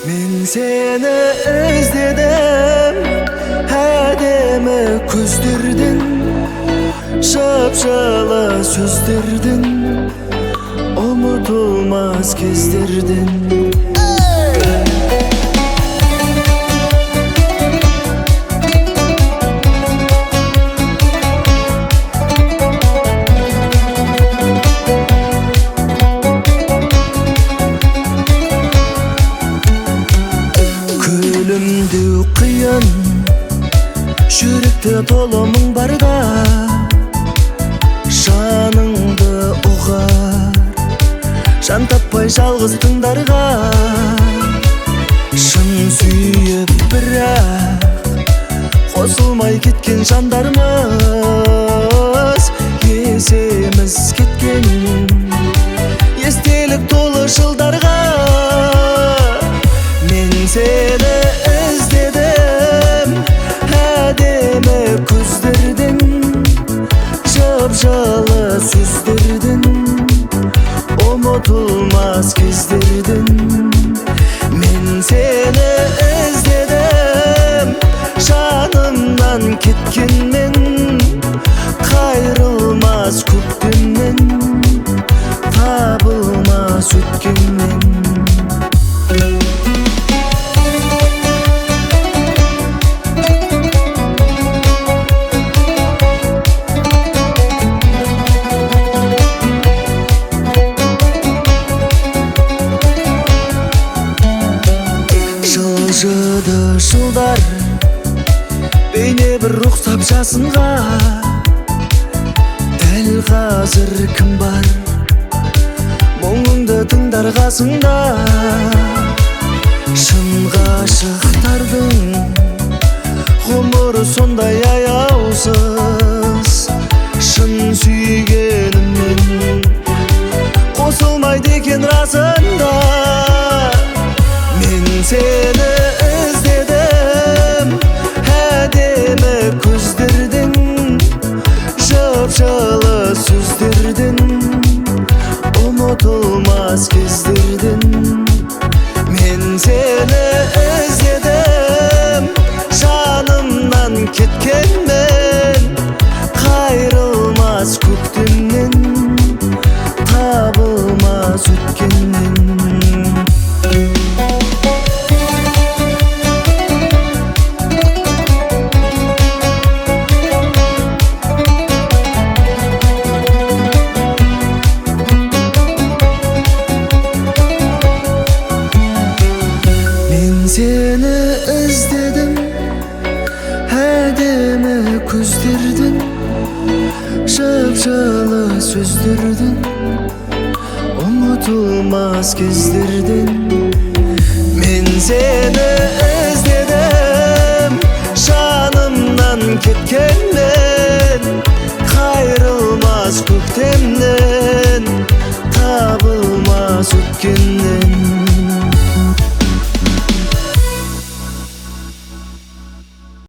Мен сені іздедім, әдемі көздерден, жап-жылы сөздерден, ұмытылмас кездерден. Күлімдеу қиын, жүректе толы мұң барда, жаныңды ұғар, жан таппай жалғыз тыңдарға. Шын сүйіп бірақ қосылмай кеткен жандармыз, есеміз кеткен естелік толы жылдарға. Мен сені іздедім, әдемі көздерден, жап-жылы сөздерден, ұмытылмас кездерден. Мен сені іздедім, жанымнан кеткенмен, қайрылмас көктемнен, табылмас өткенмен. Жылжыды жылдар, бейне бір ұқсап жасынға. Дәл қазір кім бар, мұңыңды тыңдар қасыңда. Шын ғашықтардың ғұмыры сондай аяусыз, шын сүйгеніммен қосылмайды екен расында. Мен сені іздедім, әдемі көздерден, жап-жылы сөздерден, ұмытылмас кездерден. Мен сені іздедім, жанымнан кеткенмен, қайрылмас көктемнен, табылмас өткеннен. Сені іздедім, әдемі көздерден, жап-жылы сөздерден, ұмытылмас кездерден. Мен сені іздедім, жанымнан кеткенмен, қайрылмас көктемнен,